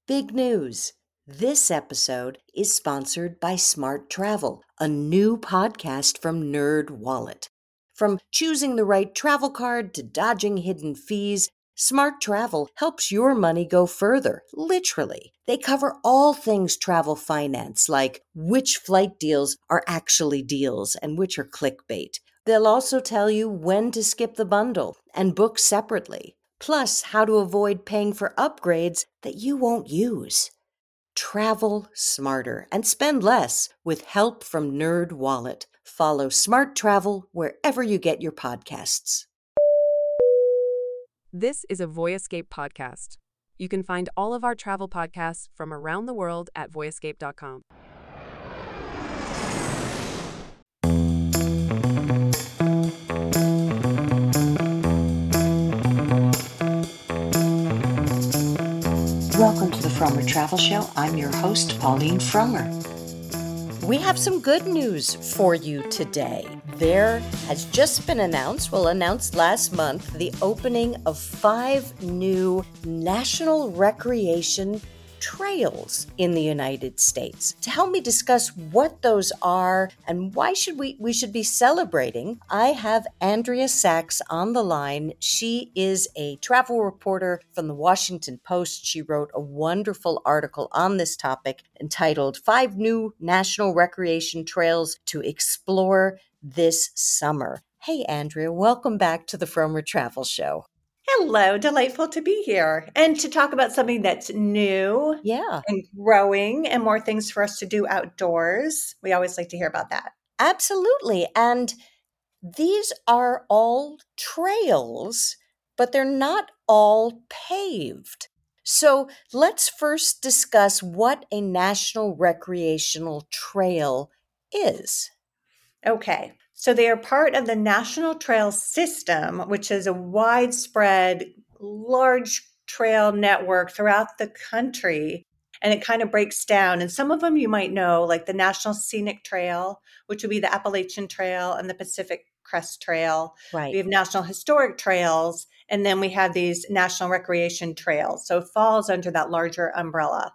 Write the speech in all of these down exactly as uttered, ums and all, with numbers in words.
Big news! This episode is sponsored by Smart Travel, a new podcast from NerdWallet. From choosing the right travel card to dodging hidden fees, Smart Travel helps your money go further, literally. They cover all things travel finance, like which flight deals are actually deals and which are clickbait. They'll also tell you when to skip the bundle and book separately, plus how to avoid paying for upgrades that you won't use. Travel smarter and spend less with help from NerdWallet. Follow Smart Travel wherever you get your podcasts. This is a Voyescape podcast. You can find all of our travel podcasts from around the world at voyescape dot com. Welcome to the Frommer Travel Show. I'm your host, Pauline Frommer. We have some good news for you today. There has just been announced, well, announced last month, the opening of five new national recreation trails in the United States. To help me discuss what those are and why should we we should be celebrating, I have Andrea Sachs on the line. She is a travel reporter from the Washington Post. She wrote a wonderful article on this topic entitled Five New National Recreation Trails to Explore This Summer. Hey, Andrea, welcome back to the Frommer Travel Show. Hello, delightful to be here and to talk about something that's new Yeah. and growing and more things for us to do outdoors. We always like to hear about that. Absolutely. And these are all trails, but they're not all paved. So let's first discuss what a national recreational trail is. Okay, so they are part of the National Trail System, which is a widespread, large trail network throughout the country. And it kind of breaks down. And some of them you might know, like the National Scenic Trail, which would be the Appalachian Trail and the Pacific Crest Trail. Right. We have National Historic Trails, and then we have these National Recreation Trails. So it falls under that larger umbrella.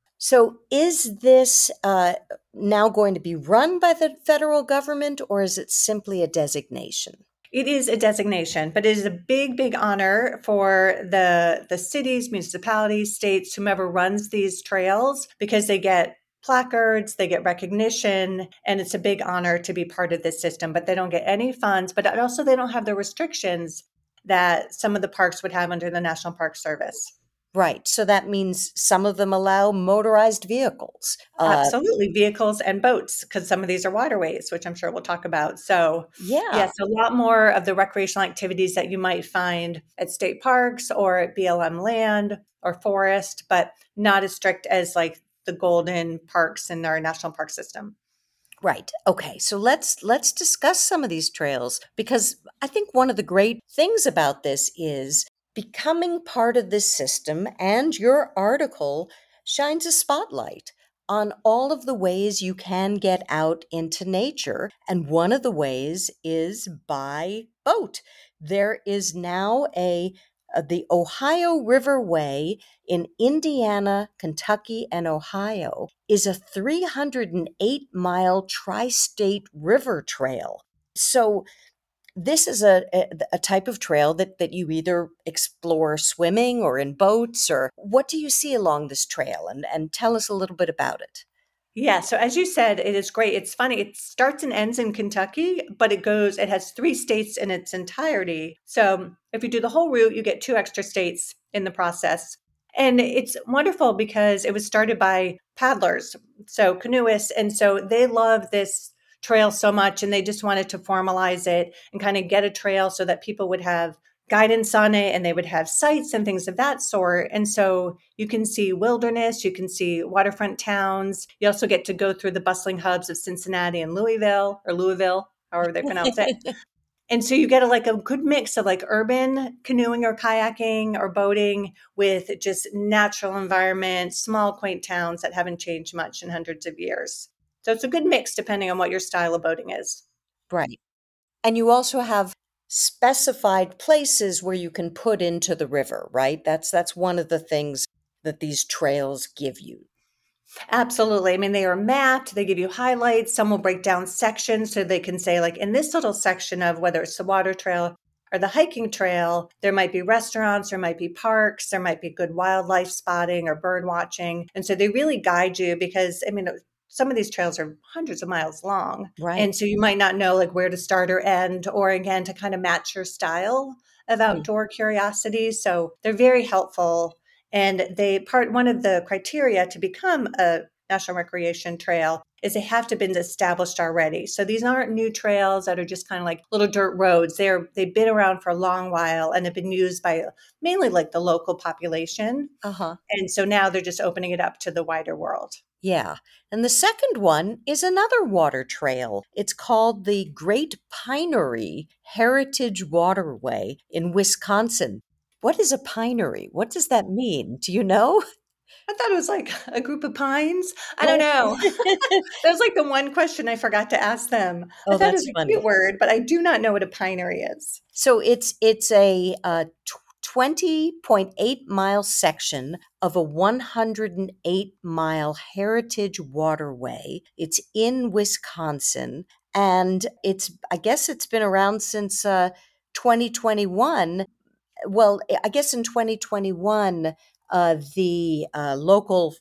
So is this uh, now going to be run by the federal government, or is it simply a designation? It is a designation, but it is a big, big honor for the the cities, municipalities, states, whomever runs these trails, because they get placards, they get recognition, and it's a big honor to be part of this system. But they don't get any funds, but also they don't have the restrictions that some of the parks would have under the National Park Service. Right. So that means some of them allow motorized vehicles. Uh, Absolutely, vehicles and boats, because some of these are waterways, which I'm sure we'll talk about. So, yeah. yes, a lot more of the recreational activities that you might find at state parks or at B L M land or forest, but not as strict as like the golden parks in our national park system. Right. Okay. So let's let's discuss some of these trails, because I think one of the great things about this is becoming part of this system, and your article shines a spotlight on all of the ways you can get out into nature. And one of the ways is by boat. There is now a uh, the Ohio Riverway in Indiana, Kentucky, and Ohio is a three hundred eight mile tri-state river trail. So this is a, a, a type of trail that, that you either explore swimming or in boats, or what do you see along this trail? And, and tell us a little bit about it. Yeah, so as you said, it is great. It's funny. It starts and ends in Kentucky, but it goes, it has three states in its entirety. So if you do the whole route, you get two extra states in the process. And it's wonderful because it was started by paddlers, so canoeists. And so they love this trail so much, and they just wanted to formalize it and kind of get a trail so that people would have guidance on it and they would have sites and things of that sort. And so you can see wilderness, you can see waterfront towns. You also get to go through the bustling hubs of Cincinnati and Louisville, or Louisville, however they pronounce it. And so you get a, like a good mix of like urban canoeing or kayaking or boating with just natural environment, small quaint towns that haven't changed much in hundreds of years. So it's a good mix depending on what your style of boating is. Right. And you also have specified places where you can put into the river, right? That's that's one of the things that these trails give you. Absolutely. I mean, they are mapped, they give you highlights. Some will break down sections so they can say, like, in this little section of whether it's the water trail or the hiking trail, there might be restaurants, there might be parks, there might be good wildlife spotting or bird watching. And so they really guide you because, I mean, some of these trails are hundreds of miles long. Right. And so you might not know like where to start or end, or again, to kind of match your style of Hmm. outdoor curiosity. So they're very helpful. And they part one of the criteria to become a national recreation trail is they have to have been established already. So these aren't new trails that are just kind of like little dirt roads. They're they've been around for a long while and have been used by mainly like the local population. Uh-huh. And so now they're just opening it up to the wider world. Yeah. And the second one is another water trail. It's called the Great Pinery Heritage Waterway in Wisconsin. What is a pinery? What does that mean? Do you know? I thought it was like a group of pines. I don't Oh, know. That was like the one question I forgot to ask them. I oh, thought it that's was a cute funny. word, but I do not know what a pinery is. So it's it's a uh, twenty point eight mile section of a one hundred eight mile heritage waterway. It's in Wisconsin, and it's I guess it's been around since uh, twenty twenty-one. Well, I guess in twenty twenty-one, uh, the uh, local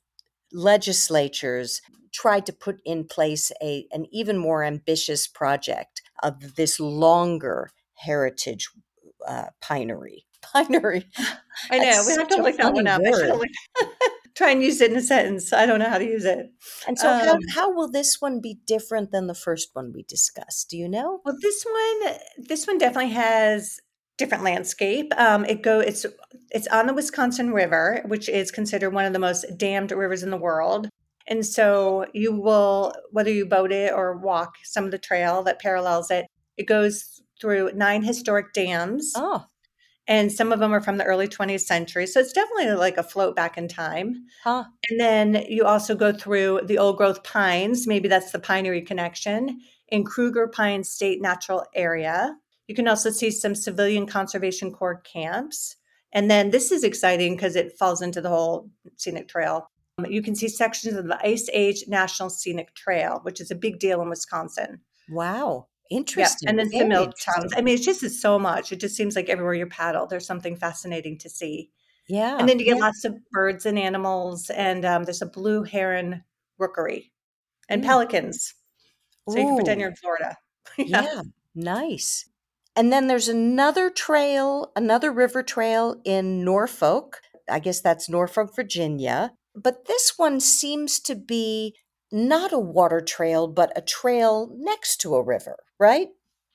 legislatures tried to put in place a an even more ambitious project of this longer heritage uh, pinery. Pinery. I know. That's We have to such a look that one funny up. I should have word. looked try and use it in a sentence. I don't know how to use it. And so, how Um, how will this one be different than the first one we discussed? Do you know? well, this one, this one definitely has different landscape. Um, it go, it's it's on the Wisconsin River, which is considered one of the most dammed rivers in the world. And so you will, whether you boat it or walk some of the trail that parallels it, it goes through nine historic dams, Oh, and some of them are from the early twentieth century. So it's definitely like a float back in time. huh. And then you also go through the old growth pines. Maybe that's the Pinery connection in Kruger Pines State Natural Area. You can also see some civilian conservation corps camps. And then this is exciting because it falls into the whole scenic trail. Um, You can see sections of the Ice Age National Scenic Trail, which is a big deal in Wisconsin. Wow. Yep. And Interesting. then some Very mill towns. interesting. I mean, it's just it's so much. It just seems like everywhere you paddle, there's something fascinating to see. And Yeah. then you get Yeah. lots of birds and animals, and, um, there's a blue heron rookery and Mm. pelicans, so you can pretend Ooh. you're in Florida. Yeah. Yeah, nice. And then there's another trail, another river trail in Norfolk. I guess that's Norfolk, Virginia. But this one seems to be not a water trail, but a trail next to a river, right?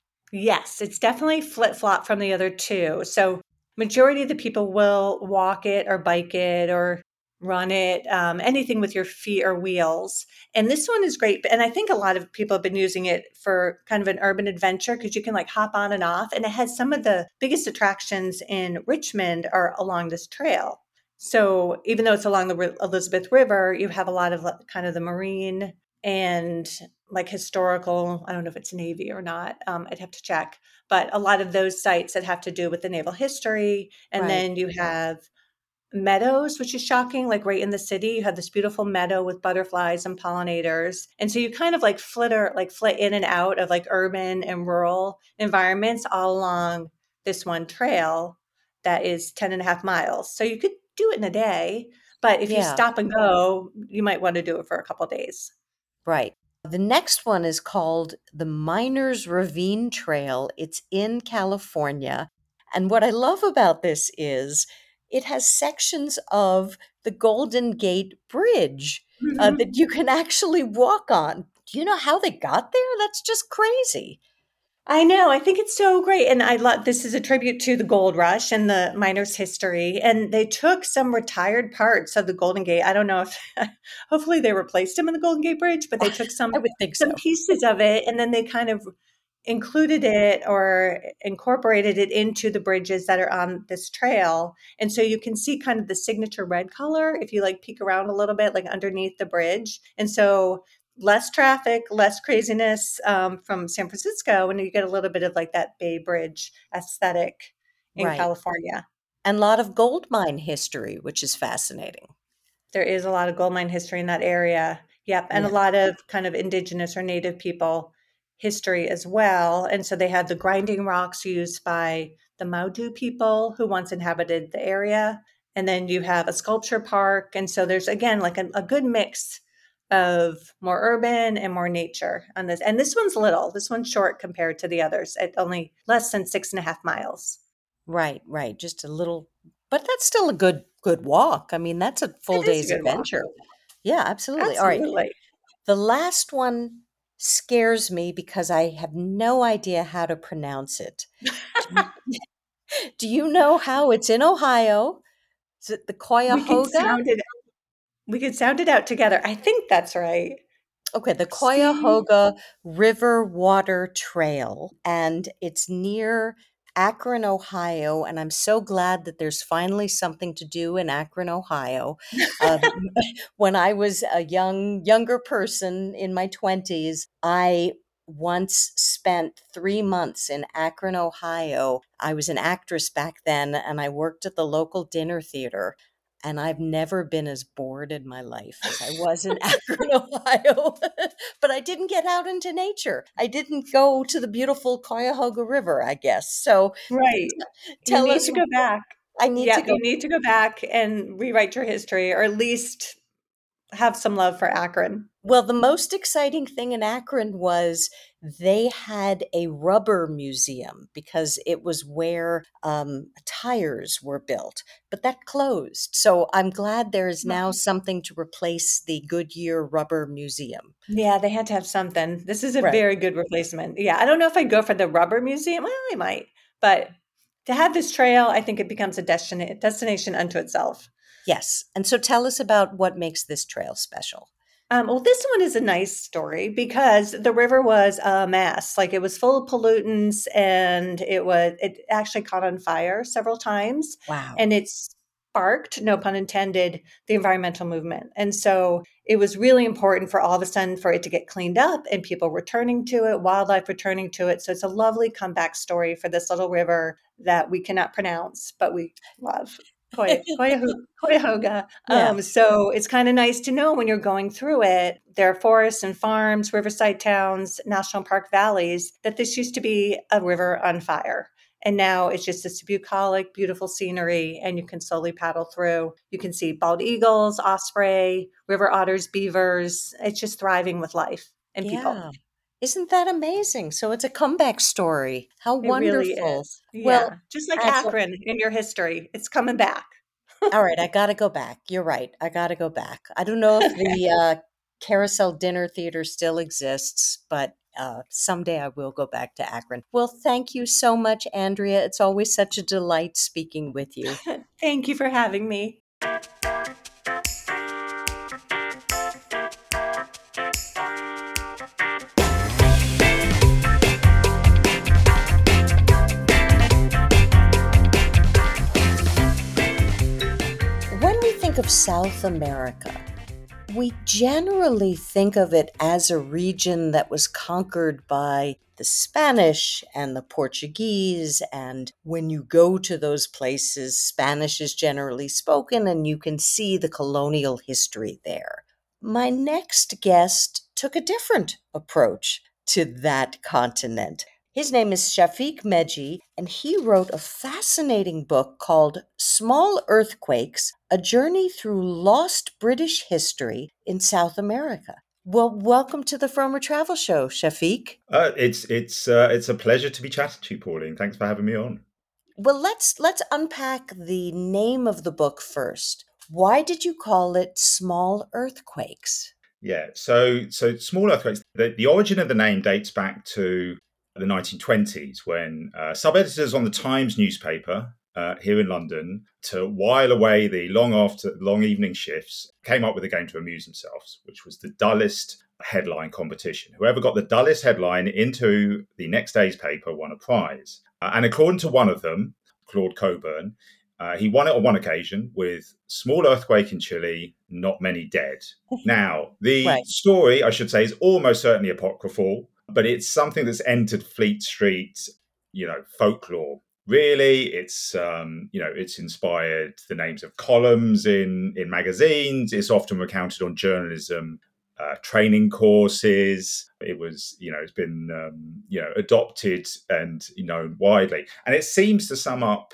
Yes, it's definitely flip-flop from the other two. So, majority of the people will walk it or bike it or run it, um, anything with your feet or wheels. And this one is great, and I think a lot of people have been using it for kind of an urban adventure because you can, like, hop on and off, and it has some of the biggest attractions in Richmond are along this trail. So, even though it's along the Ri Elizabeth River, you have a lot of, like, kind of the marine and like historical, I don't know if it's Navy or not, um, I'd have to check, but a lot of those sites that have to do with the naval history. And Right. then you have meadows, which is shocking, like right in the city, you have this beautiful meadow with butterflies and pollinators. And so you kind of like flitter, like flit in and out of like urban and rural environments all along this one trail that is ten and a half miles. So you could do it in a day, but if you Yeah, stop and go, you might want to do it for a couple of days. right. The next one is called the Miners Ravine Trail. It's in California. And what I love about this is it has sections of the Golden Gate Bridge uh, that Mhm. you can actually walk on. Do you know how they got there? That's just crazy. I know, I think it's so great, and I love this is a tribute to the gold rush and the miners' history, and they took some retired parts of the Golden Gate. I don't know if hopefully they replaced them in the Golden Gate Bridge, but they took I some would think some so. pieces of it, and then they kind of included it or incorporated it into the bridges that are on this trail. And so you can see kind of the signature red color if you like peek around a little bit, like underneath the bridge. And so less traffic, less craziness um, from San Francisco, and you get a little bit of like that Bay Bridge aesthetic in Right. California. And a lot of gold mine history, which is fascinating. There is a lot of gold mine history in that area. Yep. And a Yeah. lot of kind of indigenous or native people history as well. And so they had the grinding rocks used by the Maudu people who once inhabited the area. And then you have a sculpture park. And so there's, again, like a, a good mix of more urban and more nature on this. And this one's little. This one's short compared to the others at only less than six and a half miles. Right, right. Just a little, but that's still a good good walk. I mean, that's a full It is a day's good walk. adventure. Yeah, absolutely. All right. Absolutely. The last one scares me because I have no idea how to pronounce it. Do you, do you know how it's in Ohio? Is it the We could Cuyahoga? sound it we could sound it out together. I think that's right. Okay, the C Cuyahoga River Water Trail, and it's near Akron, Ohio. And I'm so glad that there's finally something to do in Akron, Ohio. Um, when I was a young younger person in my twenties, I once spent three months in Akron, Ohio. I was an actress back then, and I worked at the local dinner theater. And I've never been as bored in my life as I was in Akron, Ohio. But I didn't get out into nature. I didn't go to the beautiful Cuyahoga River, I guess. So Right. You tell need us, to go back. I need to Yep, go. you need to go back and rewrite your history or at least have some love for Akron. Well, the most exciting thing in Akron was they had a rubber museum because it was where um, tires were built, but that closed. So I'm glad there is now something to replace the Goodyear Rubber Museum. Yeah, they had to have something. This is a Right. very good replacement. Yeah, I don't know if I'd go for the rubber museum. Well, I might, but to have this trail, I think it becomes a destina- destination unto itself. Yes. And so tell us about what makes this trail special. Um, well, this one is a nice story because the river was a mess. Like it was full of pollutants, and it was it actually caught on fire several times, Wow. and it sparked, no pun intended, the environmental movement. And so it was really important for all of a sudden for it to get cleaned up and people returning to it, wildlife returning to it. So it's a lovely comeback story for this little river that we cannot pronounce, but we love. Coy- Coyahu- Cuyahoga. Yeah. Um, so it's kind of nice to know when you're going through it, there are forests and farms, riverside towns, national park valleys, that this used to be a river on fire. And now it's just this bucolic, beautiful scenery, and you can slowly paddle through. You can see bald eagles, osprey, river otters, beavers. It's just thriving with life and people. Yeah. Isn't that amazing? So it's a comeback story. How It really wonderful. is. Well, Yeah. Just like as a Akron in your history, it's coming back. all right, I gotta go back. You're right. I gotta go back. I don't know if the uh, Carousel Dinner Theater still exists, but uh, someday I will go back to Akron. Well, thank you so much, Andrea. It's always such a delight speaking with you. Thank you for having me. When we think of South America, we generally think of it as a region that was conquered by the Spanish and the Portuguese. And when you go to those places, Spanish is generally spoken, and you can see the colonial history there. My next guest took a different approach to that continent. His name is Shafiq Meji, and he wrote a fascinating book called Small Earthquakes, A Journey Through Lost British History in South America. Well, welcome to the Fromer Travel Show, Shafiq. Uh, it's it's uh, it's a pleasure to be chatting to you, Pauline. Thanks for having me on. Well, let's let's unpack the name of the book first. Why did you call it Small Earthquakes? Yeah, so so small earthquakes. The, the origin of the name dates back to the nineteen twenties when uh, sub-editors on the Times newspaper uh, here in London, to while away the long after long evening shifts, came up with a game to amuse themselves, which was the dullest headline competition. Whoever got the dullest headline into the next day's paper won a prize. Uh, and according to one of them, Claude Coburn, uh, he won it on one occasion with small earthquake in Chile, not many dead. Now, the Right. story, I should say, is almost certainly apocryphal, but it's something that's entered Fleet Street, you know, folklore really. It's um, you know, it's inspired the names of columns in in magazines. It's often recounted on journalism uh, training courses. It was, you know, it's been um, you know, adopted and known widely, and it seems to sum up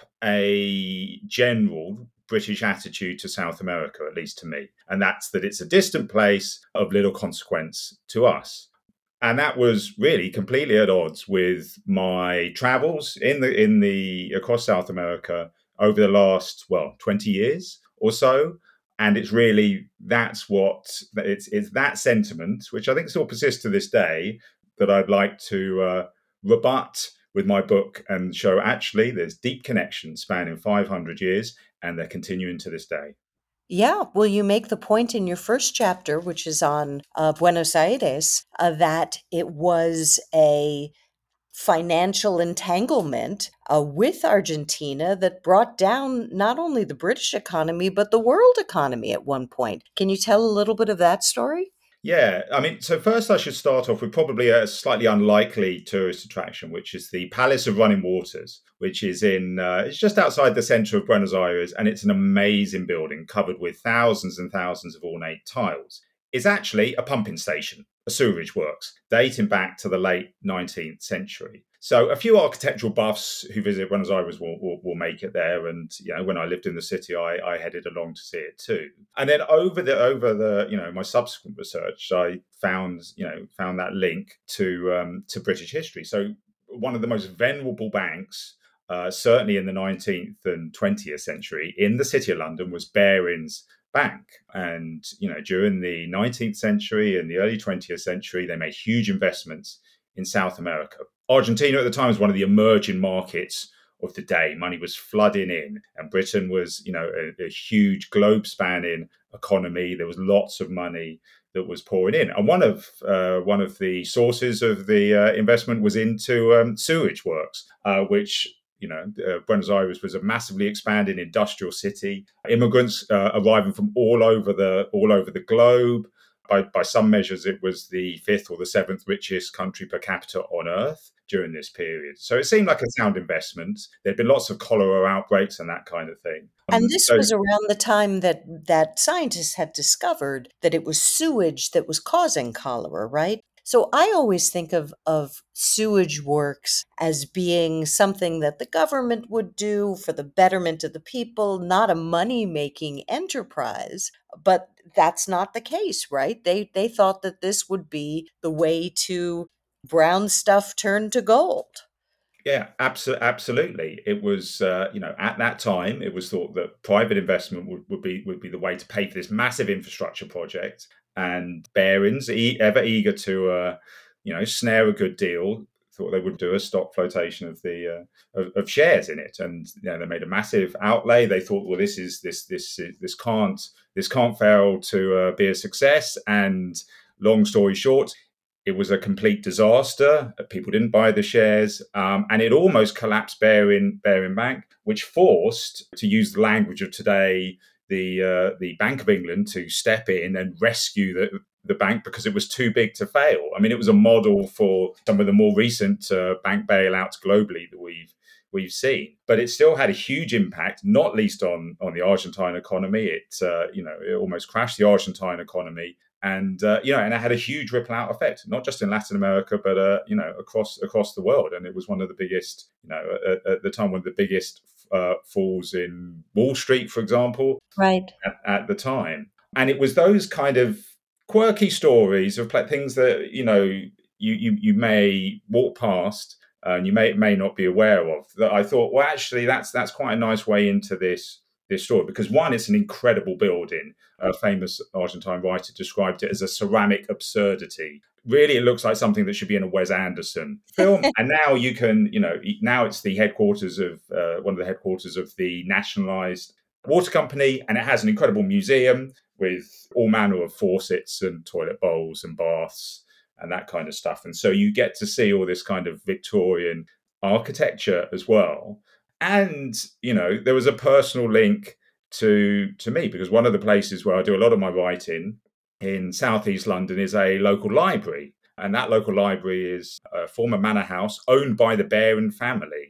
a general British attitude to South America, at least to me, and that's that it's a distant place of little consequence to us. And that was really completely at odds with my travels in the in the across South America over the last, well, twenty years or so. And it's really that's what it's it's that sentiment, which I think still persists to this day, that I'd like to uh, rebut with my book and show actually there's deep connections spanning five hundred years, and they're continuing to this day. Yeah, well, you make the point in your first chapter, which is on uh, Buenos Aires, uh, that it was a financial entanglement uh, with Argentina that brought down not only the British economy, but the world economy at one point. Can you tell a little bit of that story? Yeah, I mean, so first I should start off with probably a slightly unlikely tourist attraction, which is the Palace of Running Waters, which is in, uh, it's just outside the center of Buenos Aires, and it's an amazing building covered with thousands and thousands of ornate tiles. It's actually a pumping station, a sewerage works, dating back to the late nineteenth century. So a few architectural buffs who visit Buenos Aires will, will, will make it there. And, you know, when I lived in the city, I, I headed along to see it too. And then over the, over the, you know, my subsequent research, I found, you know, found that link to, um, to British history. So one of the most venerable banks, uh, certainly in the nineteenth and twentieth century in the city of London, was Barings Bank. And, you know, during the nineteenth century and the early twentieth century, they made huge investments in South America. Argentina at the time was one of the emerging markets of the day. Money was flooding in, and Britain was, you know, a, a huge globe-spanning economy. There was lots of money that was pouring in, and one of uh, one of the sources of the uh, investment was into um, sewage works, uh, which, you know, uh, Buenos Aires was a massively expanding industrial city. Immigrants uh, arriving from all over the all over the globe. By, by some measures, it was the fifth or the seventh richest country per capita on earth during this period. So it seemed like a sound investment. There'd been lots of cholera outbreaks and that kind of thing. And Um, this so was around the time that that scientists had discovered that it was sewage that was causing cholera, right? So I always think of, of sewage works as being something that the government would do for the betterment of the people, not a money-making enterprise. But that's not the case, right? They they thought that this would be the way to brown stuff turn to gold. Yeah, absolutely. Absolutely. It was, uh, you know, at that time, it was thought that private investment would, would be would be the way to pay for this massive infrastructure project. And Barings, e- ever eager to, uh, you know, snare a good deal, thought they would do a stock flotation of the uh, of, of shares in it. And, you know, they made a massive outlay. They thought, well, this is this this this can't this can't fail to uh, be a success. And long story short, it was a complete disaster. People didn't buy the shares, um, and it almost collapsed Baring, Baring Bank, which forced, to use the language of today, the uh, the Bank of England to step in and rescue the, the bank because it was too big to fail. I mean, it was a model for some of the more recent uh, bank bailouts globally that we've we've seen, but it still had a huge impact, not least on on the Argentine economy. It uh, you know it almost crashed the Argentine economy. And uh, you know, and it had a huge ripple out effect, not just in Latin America, but uh, you know, across across the world. And it was one of the biggest, you know, at, at the time, one of the biggest uh, falls in Wall Street, for example, Right. at, at the time. And it was those kind of quirky stories of pla- things that, you know, you you you may walk past uh, and you may may not be aware of. That I thought, well, actually, that's that's quite a nice way into this this story, because one, it's an incredible building. A famous Argentine writer described it as a ceramic absurdity. Really, it looks like something that should be in a Wes Anderson film. And now you can, you know, now it's the headquarters of uh, one of the headquarters of the nationalized water company, and it has an incredible museum with all manner of faucets and toilet bowls and baths and that kind of stuff. And so you get to see all this kind of Victorian architecture as well. And, you know, there was a personal link to to me, because one of the places where I do a lot of my writing in southeast London is a local library. And that local library is a former manor house owned by the Baring family.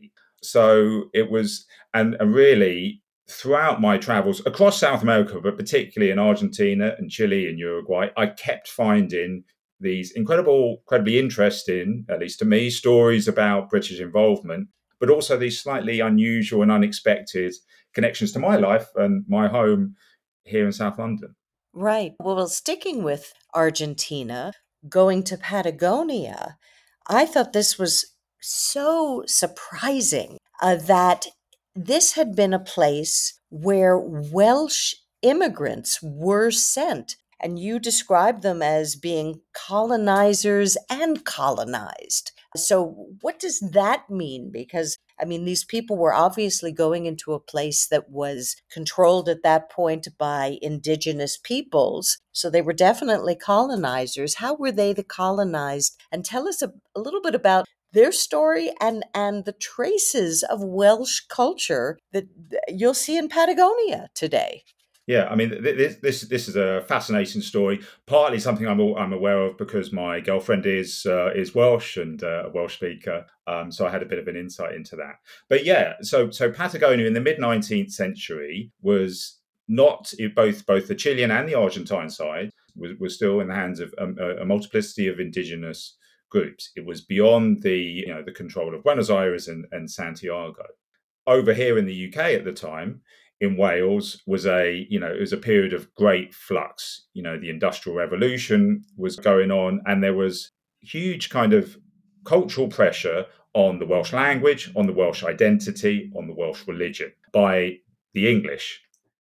So it was, and, and really throughout my travels across South America, but particularly in Argentina and Chile and Uruguay, I kept finding these incredible, incredibly interesting, at least to me, stories about British involvement, but also these slightly unusual and unexpected connections to my life and my home here in South London. Right. Well, sticking with Argentina, going to Patagonia, I thought this was so surprising uh, that this had been a place where Welsh immigrants were sent. And you described them as being colonizers and colonized. So, what does that mean? Because, I mean, these people were obviously going into a place that was controlled at that point by indigenous peoples. So, they were definitely colonizers. How were they the colonized? And tell us a, a little bit about their story and and the traces of Welsh culture that you'll see in Patagonia today. Yeah, I mean, this this this is a fascinating story. Partly something I'm I'm aware of because my girlfriend is uh, is Welsh and uh, a Welsh speaker, um, so I had a bit of an insight into that. But yeah, so so Patagonia in the mid nineteenth century was not both both the Chilean and the Argentine side was, was still in the hands of um, a, a multiplicity of indigenous groups. It was beyond the you know the control of Buenos Aires and, and Santiago. Over here in the U K at the time, in Wales, was a you know it was a period of great flux. You know, the Industrial Revolution was going on, and there was huge kind of cultural pressure on the Welsh language, on the Welsh identity, on the Welsh religion by the English.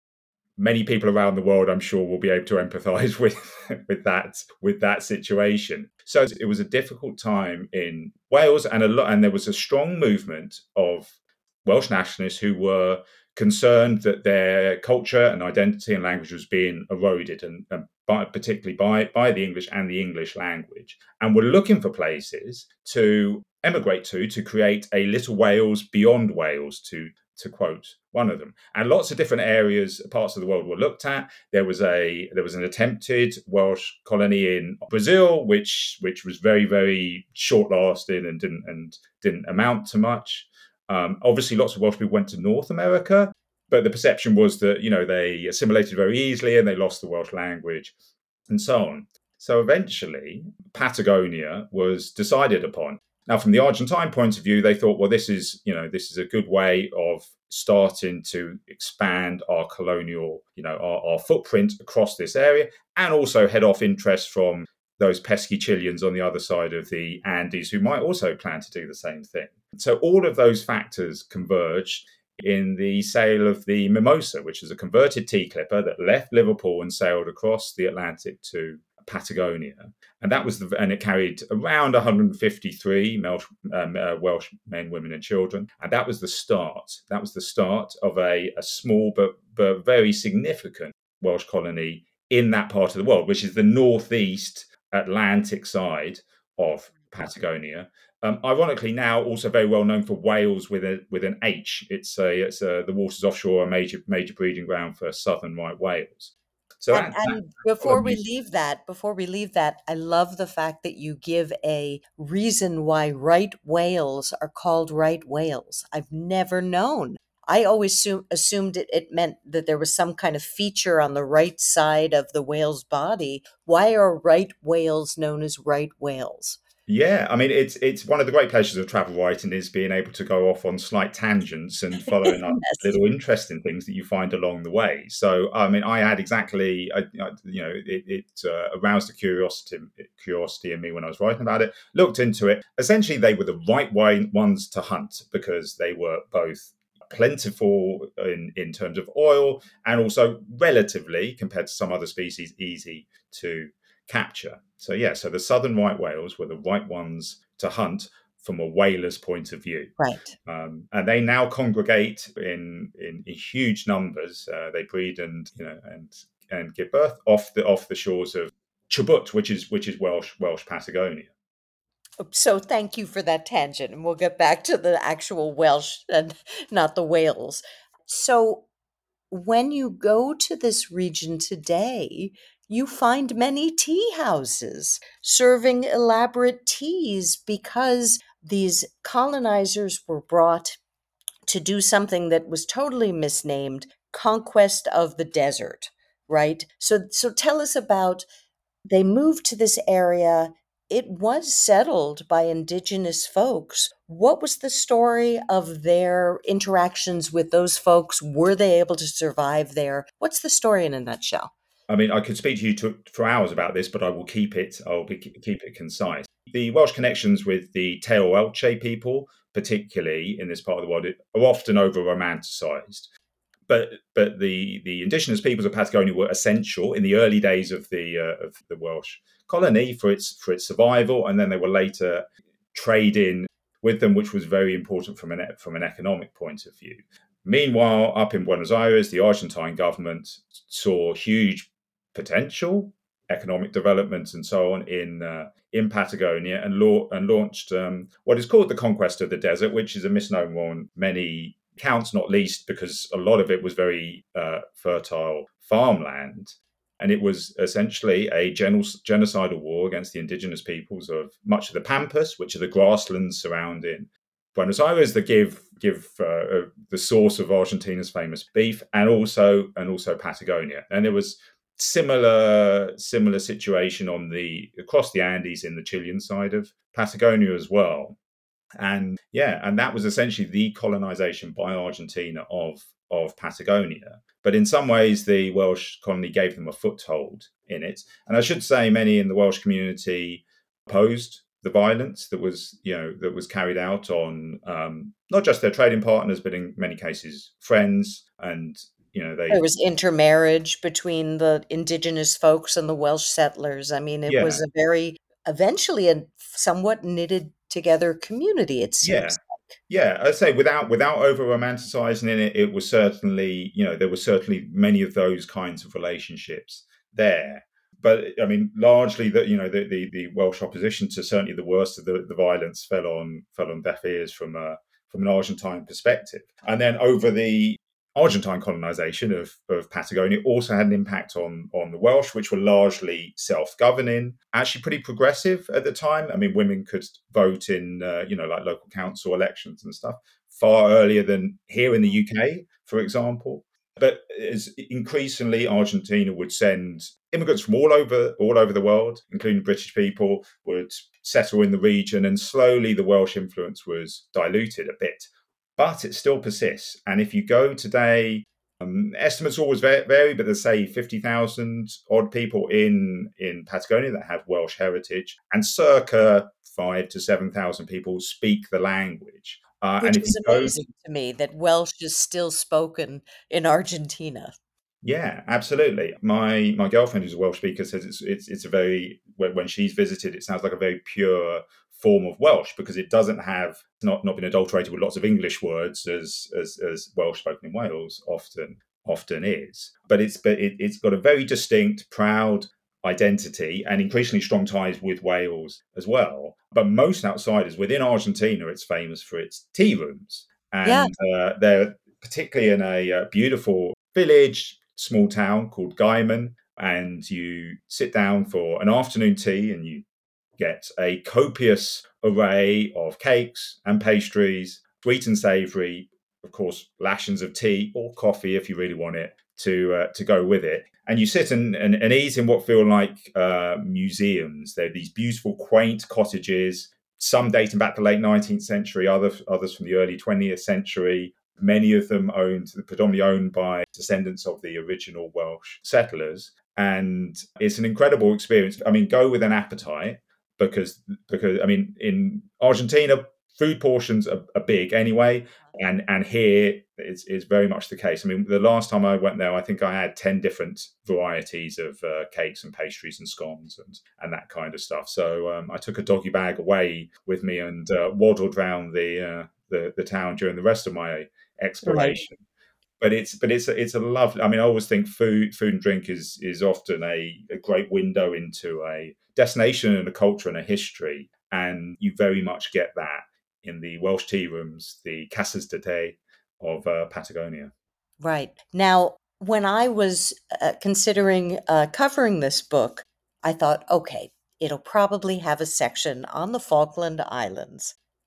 Many people around the world, I'm sure, will be able to empathise with with that with that situation. So it was a difficult time in Wales, and a lot, and there was a strong movement of Welsh nationalists who were concerned that their culture and identity and language was being eroded, and, and by, particularly by by the English and the English language, and were looking for places to emigrate to to create a little Wales beyond Wales, to to quote one of them. And lots of different areas, parts of the world were looked at. There was a there was an attempted Welsh colony in Brazil, which which was very very short lasting and didn't and didn't amount to much. Um, obviously, lots of Welsh people went to North America, but the perception was that you know they assimilated very easily and they lost the Welsh language, and so on. So eventually, Patagonia was decided upon. Now, from the Argentine point of view, they thought, well, this is, you know, this is a good way of starting to expand our colonial, you know, our, our footprint across this area, and also head off interest from those pesky Chileans on the other side of the Andes who might also plan to do the same thing. So all of those factors converged in the sale of the Mimosa, which was a converted tea clipper that left Liverpool and sailed across the Atlantic to Patagonia, and that was the, and it carried around one hundred fifty-three Welsh, um, uh, Welsh men, women, and children, and that was the start. That was the start of a, a small but but very significant Welsh colony in that part of the world, which is the northeast Atlantic side of Patagonia. Um, ironically, now also very well known for Wales with a with an H. It's a it's a, the waters offshore, a major major breeding ground for southern right whales. So And that, that and before we colony, leave that, before we leave that, I love the fact that you give a reason why right whales are called right whales. I've never known. I always assume, assumed it, it meant that there was some kind of feature on the right side of the whale's body. Why are right whales known as right whales? Yeah, I mean, it's it's one of the great pleasures of travel writing is being able to go off on slight tangents and following up Yes. little interesting things that you find along the way. So, I mean, I had exactly, I, I, you know, it, it uh, aroused a curiosity curiosity in me when I was writing about it. Looked into it. Essentially, they were the right way ones to hunt because they were both plentiful in, in terms of oil and also relatively, compared to some other species, easy to capture. So yeah, so the southern right whales were the right ones to hunt from a whaler's point of view, Right. um, and they now congregate in in, in huge numbers. Uh, they breed and you know and and give birth off the off the shores of Chubut, which is which is Welsh Welsh Patagonia. So thank you for that tangent, and we'll get back to the actual Welsh and not the whales. So when you go to this region today, you find many tea houses serving elaborate teas because these colonizers were brought to do something that was totally misnamed Conquest of the Desert, right? So, so tell us about, they moved to this area. It was settled by indigenous folks. What was the story of their interactions with those folks? Were they able to survive there? What's the story in a nutshell? I mean, I could speak to you to, for hours about this, but I will keep it. I'll be, keep it concise. The Welsh connections with the Tewa Welche people, particularly in this part of the world, are often over romanticized. But but the the indigenous peoples of Patagonia were essential in the early days of the uh, of the Welsh colony for its for its survival, and then they were later trade in with them, which was very important from an from an economic point of view. Meanwhile, up in Buenos Aires, the Argentine government saw huge potential economic development and so on in uh, in Patagonia, and, law, and launched um, what is called the Conquest of the Desert, which is a misnomer on many counts, not least because a lot of it was very uh, fertile farmland. And it was essentially a genocid- genocidal war against the indigenous peoples of much of the Pampas, which are the grasslands surrounding Buenos Aires that give give uh, the source of Argentina's famous beef, and also and also Patagonia. And there was similar similar situation on the across the Andes in the Chilean side of Patagonia as well. And yeah, and that was essentially the colonization by Argentina of of Patagonia. But in some ways, the Welsh colony gave them a foothold in it. And I should say, many in the Welsh community opposed the violence that was, you know, that was carried out on um, not just their trading partners, but in many cases, friends. And you know, they There was intermarriage between the indigenous folks and the Welsh settlers. I mean, it yeah, was a very, eventually a somewhat knitted together community, it yeah. seems. Yeah, I'd say without without over romanticizing it, it was certainly, you know, there were certainly many of those kinds of relationships there. But I mean, largely that, you know, the, the, the Welsh opposition to certainly the worst of the, the violence fell on fell on deaf ears from a from an Argentine perspective. And then over the Argentine colonization of, of Patagonia also had an impact on, on the Welsh, which were largely self-governing, actually pretty progressive at the time. I mean, women could vote in, uh, you know, like local council elections and stuff far earlier than here in the U K, for example. But as increasingly, Argentina would send immigrants from all over all over the world, including British people, would settle in the region, and slowly the Welsh influence was diluted a bit. But it still persists. And if you go today, um, estimates always vary, but there's say fifty thousand odd people in, in Patagonia that have Welsh heritage, and circa five to seven thousand people speak the language. Uh, Which and if you is go, amazing to me that Welsh is still spoken in Argentina. yeah, absolutely. My my girlfriend, who's a Welsh speaker, says it's it's it's a very when, when she's visited, it sounds like a very pure form of Welsh because it doesn't have not not been adulterated with lots of English words as as, as Welsh spoken in Wales often often is. But it's but it, it's got a very distinct, proud identity and increasingly strong ties with Wales as well. But most outsiders within Argentina, it's famous for its tea rooms, Yeah. and uh, they're particularly in a uh, beautiful village, small town called Gaiman, and you sit down for an afternoon tea and you get a copious array of cakes and pastries, sweet and savoury, of course, lashings of tea or coffee if you really want it to uh, to go with it. And you sit and, and, and eat in what feel like uh, museums. They're these beautiful, quaint cottages, some dating back to the late nineteenth century, others, others from the early twentieth century. Many of them owned, predominantly owned by descendants of the original Welsh settlers. And it's an incredible experience. I mean, go with an appetite because, because I mean, in Argentina, food portions are, are big anyway. And and here it's, it's very much the case. I mean, the last time I went there, I think I had ten different varieties of uh, cakes and pastries and scones and, and that kind of stuff. So um, I took a doggy bag away with me and uh, waddled around the, uh, the the town during the rest of my Right. exploration. But it's but it's a, it's a lovely. I mean, I always think food food and drink is is often a, a great window into a destination and a culture and a history, and you very much get that in the Welsh tea rooms, the casas de té of uh, Patagonia. Right. Now, when I was uh, considering uh, covering this book, I thought, okay, it'll probably have a section on the Falkland Islands.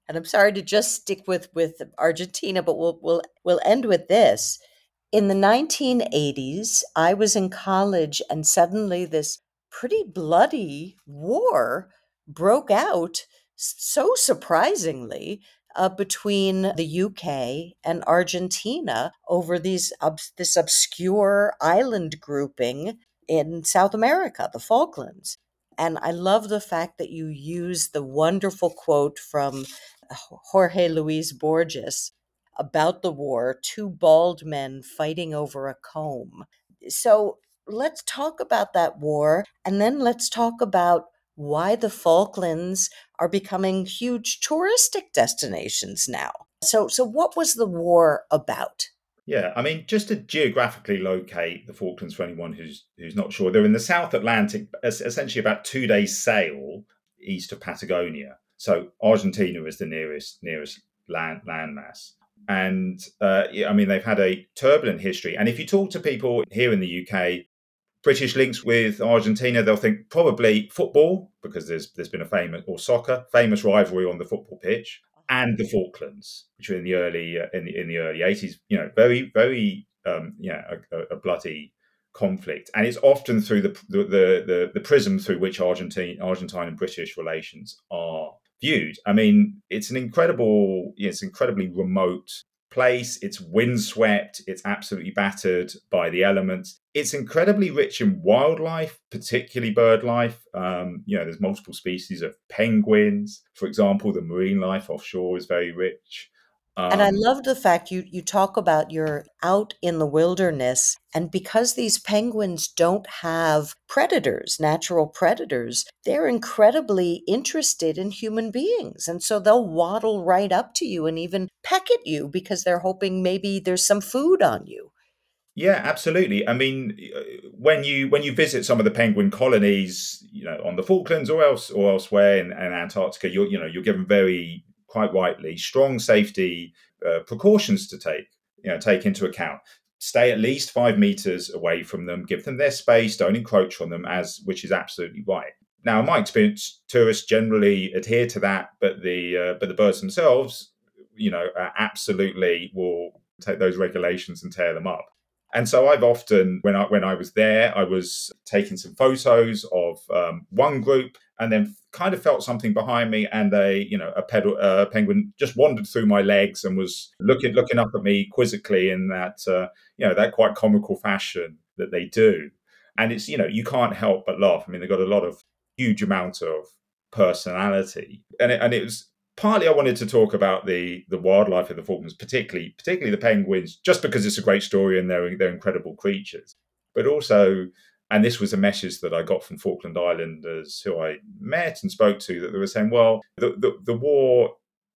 And I'm sorry to just stick with with Argentina, but we'll we'll we'll end with this. In the nineteen eighties, I was in college, and suddenly this pretty bloody war broke out, so surprisingly, uh, between the U K and Argentina over these obs- this obscure island grouping in South America, the Falklands. And I love the fact that you use the wonderful quote from Jorge Luis Borges about the war, two bald men fighting over a comb. So let's talk about that war, and then let's talk about why the Falklands are becoming huge touristic destinations now. So, so what was the war about? Yeah, I mean, just to geographically locate the Falklands for anyone who's who's not sure, they're in the South Atlantic, essentially about two days sail east of Patagonia. So Argentina is the nearest nearest land landmass, and uh, yeah, I mean they've had a turbulent history. And if you talk to people here in the U K, British links with Argentina, they'll think probably football because there's there's been a famous or soccer famous rivalry on the football pitch, and the Falklands, which were in the early uh, in the in the early eighties. You know, very very um, yeah a, a bloody conflict, and it's often through the the the, the prism through which Argentine Argentine and British relations are viewed. I mean, it's an incredible, it's incredibly remote place. It's windswept. It's absolutely battered by the elements. It's incredibly rich in wildlife, particularly bird life. Um, you know, there's multiple species of penguins, for example. The marine life offshore is very rich. And I Um, love the fact you you talk about you're out in the wilderness, and because these penguins don't have predators, natural predators, they're incredibly interested in human beings. And so they'll waddle right up to you and even peck at you because they're hoping maybe there's some food on you. Yeah, absolutely. I mean, uh, when you when you visit some of the penguin colonies, you know, on the Falklands or else or elsewhere in, in Antarctica, you're you know you're given very quite rightly strong safety uh, precautions to take you know take into account. Stay at least five meters away from them. Give them their space. Don't encroach on them, as which is absolutely right. Now, in my experience, tourists generally adhere to that, but the uh, but the birds themselves, you know, uh, absolutely will take those regulations and tear them up. And so I've often, when I when I was there, I was taking some photos of um, one group, and then kind of felt something behind me, and a you know a pedal, uh, penguin just wandered through my legs and was looking looking up at me quizzically in that uh, you know that quite comical fashion that they do. And it's you know you can't help but laugh. I mean, they've got a lot of huge amount of personality, and it, and it was partly I wanted to talk about the the wildlife of the Falklands, particularly particularly the penguins, just because it's a great story and they're they're incredible creatures. But also, and this was a message that I got from Falkland Islanders who I met and spoke to, that they were saying, well, the the, the war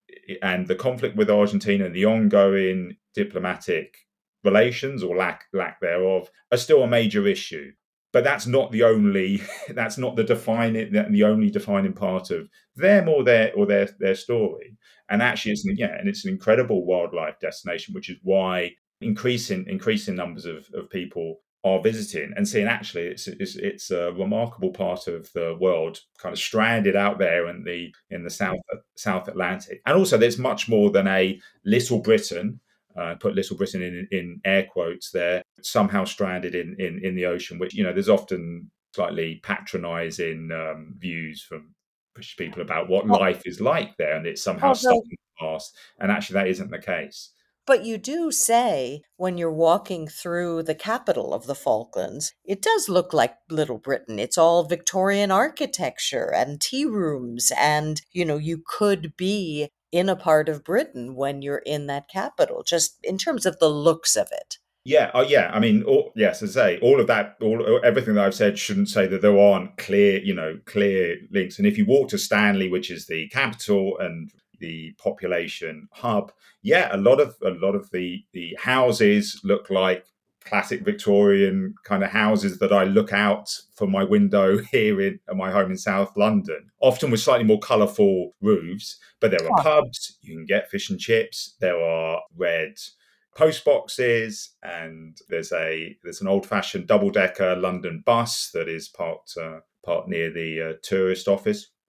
and the conflict with Argentina and the ongoing diplomatic relations or lack lack thereof are still a major issue. But that's not the only that's not the defining the only defining part of them or their or their their story. And actually it's yeah, and it's an incredible wildlife destination, which is why increasing increasing numbers of, of people are visiting and seeing actually it's, it's it's a remarkable part of the world kind of stranded out there in the in the south south Atlantic. And also there's much more than a little Britain, uh, put Little Britain in in air quotes there, somehow stranded in in in the ocean, which you know there's often slightly patronizing um, views from British people about what Well, life is like there, and it's somehow stuck although in the past, and actually that isn't the case. But you do say when you're walking through the capital of the Falklands, it does look like Little Britain. It's all Victorian architecture and tea rooms, and you know, you could be in a part of Britain when you're in that capital, just in terms of the looks of it. Yeah, oh yeah. I mean, all, yes, as I say, all of that, all everything that I've said shouldn't say that there aren't clear, you know, clear links. And if you walk to Stanley, which is the capital and the population hub, yeah, a lot of a lot of the the houses look like classic Victorian kind of houses that I look out from my window here in at my home in South London, often with slightly more colourful roofs. But there are pubs, you can get fish and chips. There are red post boxes, and there's a there's an old fashioned double decker London bus that is parked uh, parked near the uh, tourist office.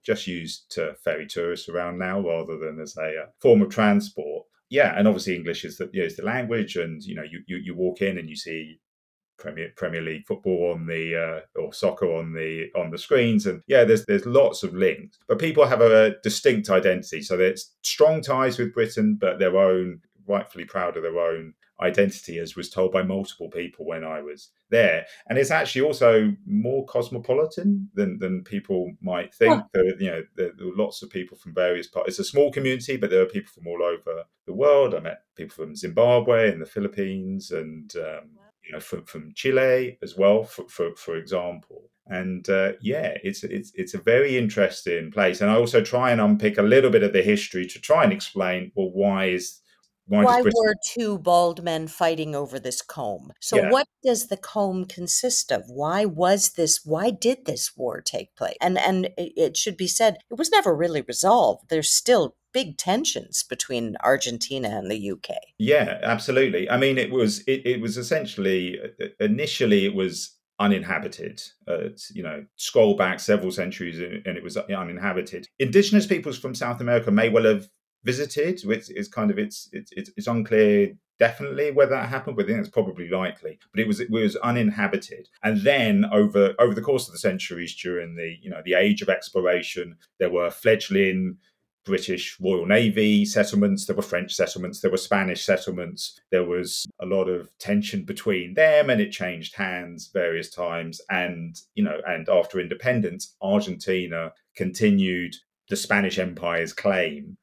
just used to ferry tourists around now rather than as a uh, form of transport. Yeah, and obviously English is the, you know, is the language, and you know you, you you walk in and you see Premier Premier League football on the uh, or soccer on the on the screens, and yeah, there's there's lots of links. But people have a, a distinct identity, so there's strong ties with Britain, but their own, rightfully proud of their own identity, as was told by multiple people when I was there. And it's actually also more cosmopolitan than than people might Huh. think. There, you know, there, there are lots of people from various parts. It's a small community, but there are people from all over the world. I met people from Zimbabwe and the Philippines, and um, you know, from, from Chile as well, for for, for example. And uh, yeah, it's it's it's a very interesting place. And I also try and unpick a little bit of the history to try and explain, well, why is why does Why Britain? were two bald men fighting over this comb? So Yeah, what does the comb consist of? Why was this why did this war take place? And and it it should be said, it was never really resolved. There's still big tensions between Argentina and the U K. yeah, absolutely. I mean, it was it, it was essentially uh, initially it was uninhabited. Uh, it's, you know, scroll back several centuries and, and it was uninhabited. Indigenous peoples from South America may well have visited. Which is kind of it's it's it's it's unclear definitely whether that happened, but I think it's probably likely. But it was it was uninhabited, and then over over the course of the centuries, during the you know the age of exploration, there were fledgling British Royal Navy settlements, there were French settlements, there were Spanish settlements. There was a lot of tension between them, and it changed hands various times. And, you know, and after independence, Argentina continued the Spanish Empire's claim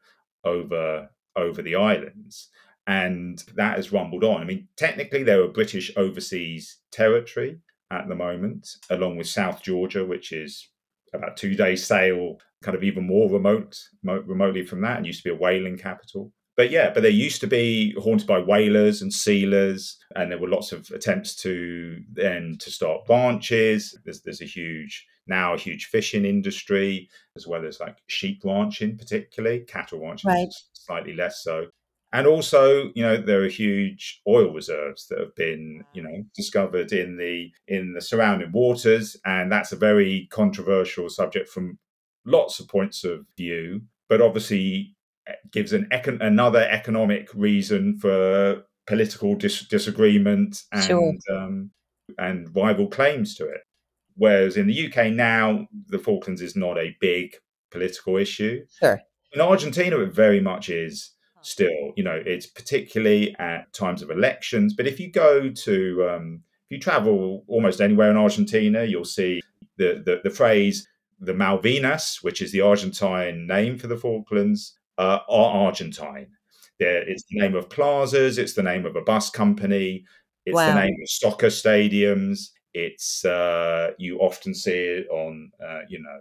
over over the islands. And that has rumbled on. I mean, technically, they're a British overseas territory at the moment, along with South Georgia, which is about two days sail, kind of even more remote, mo- remotely from that, and used to be a whaling capital. But yeah, but they used to be haunted by whalers and sealers, and there were lots of attempts to then to start branches. There's there's a huge now a huge fishing industry, as well as like sheep ranching, particularly cattle ranching, Right. slightly less so. And also, you know, there are huge oil reserves that have been, you know, discovered in the in the surrounding waters, and that's a very controversial subject from lots of points of view. But obviously, gives an econ- another economic reason for political dis- disagreement Sure. and um, and rival claims to it. Whereas in the U K now, the Falklands is not a big political issue. Sure. In Argentina, it very much is still. You know, it's particularly at times of elections. But if you go to, um, if you travel almost anywhere in Argentina, you'll see the, the, the phrase, the Malvinas, which is the Argentine name for the Falklands, uh, are Argentine. There, it's the name of plazas, it's the name of a bus company, it's the Wow. name of soccer stadiums. It's uh, you often see it on, uh, you know,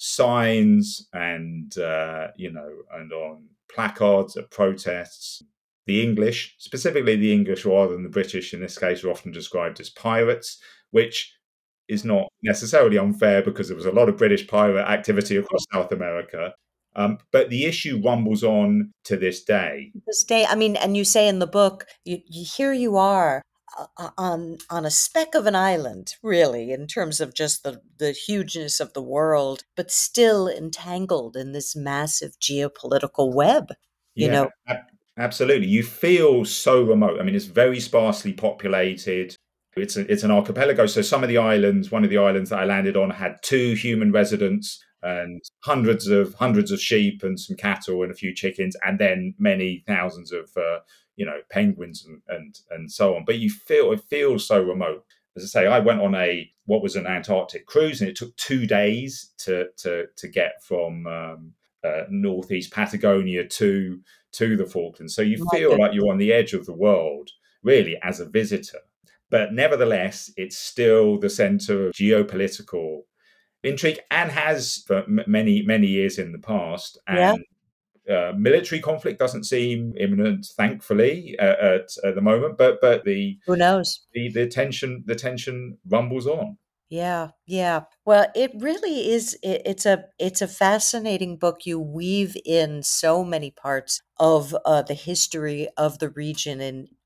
signs and uh, you know and on placards at protests. The English, specifically the English rather than the British in this case, are often described as pirates, which is not necessarily unfair because there was a lot of British pirate activity across South America. Um, but the issue rumbles on to this day. This day, I mean, and you say in the book, you, you here you are uh, uh, on on a speck of an island, really, in terms of just the the hugeness of the world, but still entangled in this massive geopolitical web. You Yeah, know, ab- absolutely. You feel so remote. I mean, it's very sparsely populated. It's a, it's an archipelago. So some of the islands, one of the islands that I landed on, had two human residents and hundreds of hundreds of sheep and some cattle and a few chickens, and then many thousands of uh, you know penguins and, and and so on. But you feel it feels so remote. As I say, I went on a what was an Antarctic cruise, and it took two days to to to get from um, uh, northeast Patagonia to to the Falklands. So you my feel goodness. like you're on the edge of the world, really, as a visitor. But nevertheless, it's still the center of geopolitical intrigue and has for m- many, many years in the past. Yeah, And uh, military conflict doesn't seem imminent, thankfully, uh, at, at the moment. But but the, who knows? the the tension the tension rumbles on. Yeah, yeah. Well, it really is it, it's a it's a fascinating book. You weave in so many parts of uh, the history of the region in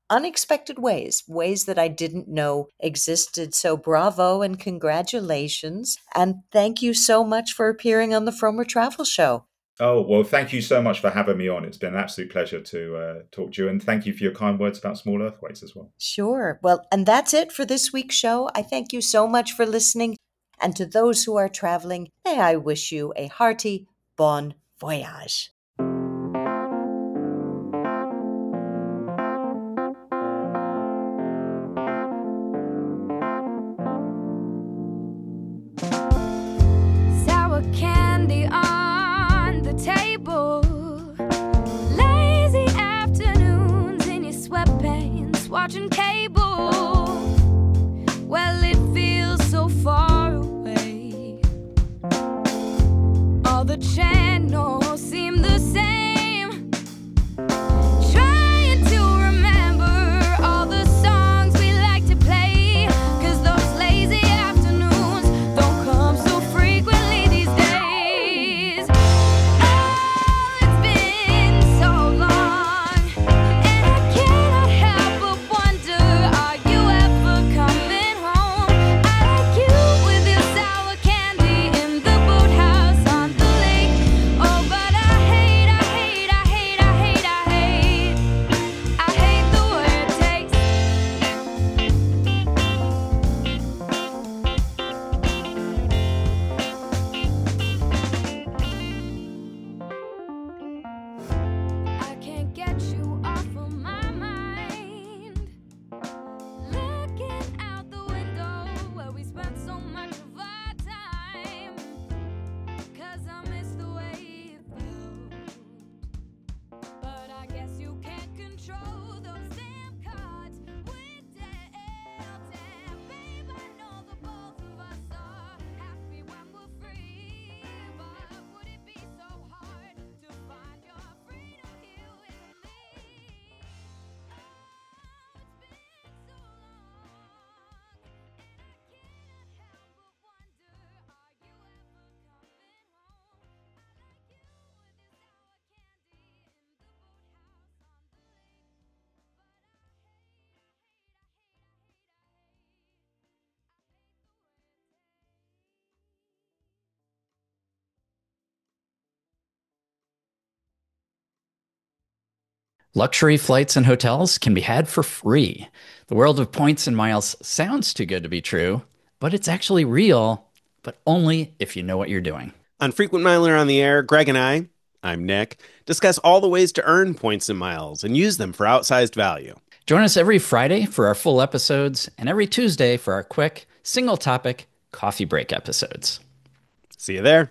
unexpected ways, ways that I didn't know existed. So bravo and congratulations. And thank you so much for appearing on the Frommer Travel Show. Oh, well, thank you so much for having me on. It's been an absolute pleasure to uh, talk to you. And thank you for your kind words about small earthquakes as well. Sure. Well, and that's it for this week's show. I thank you so much for listening. And to those who are traveling, may I wish you a hearty bon voyage. Sour candy on the table, lazy afternoons in your sweatpants, watching cable. Well, it feels so far away. All the channels seem the same. Trying to remember all the songs we like to play, 'cause those lazy afternoons don't come so frequently these days. Oh, it's been so long, and I cannot help but wonder, are you ever coming home? I like you with your sour candy in the boathouse on the lake. Oh, but I hate, I hate, I hate, I hate, I hate, I hate the way it tastes. I can't get you off of my mind. Looking out the window where we spent so much of our time, 'cause I miss the way it felt. But I guess you can't control those damn cards we dealt. And babe, I know the both of us are happy when we're free, but would it be so hard to find your freedom here with me? Oh, it's been so long, and I cannot help but wonder, are you ever coming home? I like you with your sour candy in the boathouse on the lake. Luxury flights and hotels can be had for free. The world of points and miles sounds too good to be true, but it's actually real, but only if you know what you're doing. On Frequent Miler on the Air, Greg and I, I'm Nick, discuss all the ways to earn points and miles and use them for outsized value. Join us every Friday for our full episodes and every Tuesday for our quick, single topic coffee break episodes. See you there.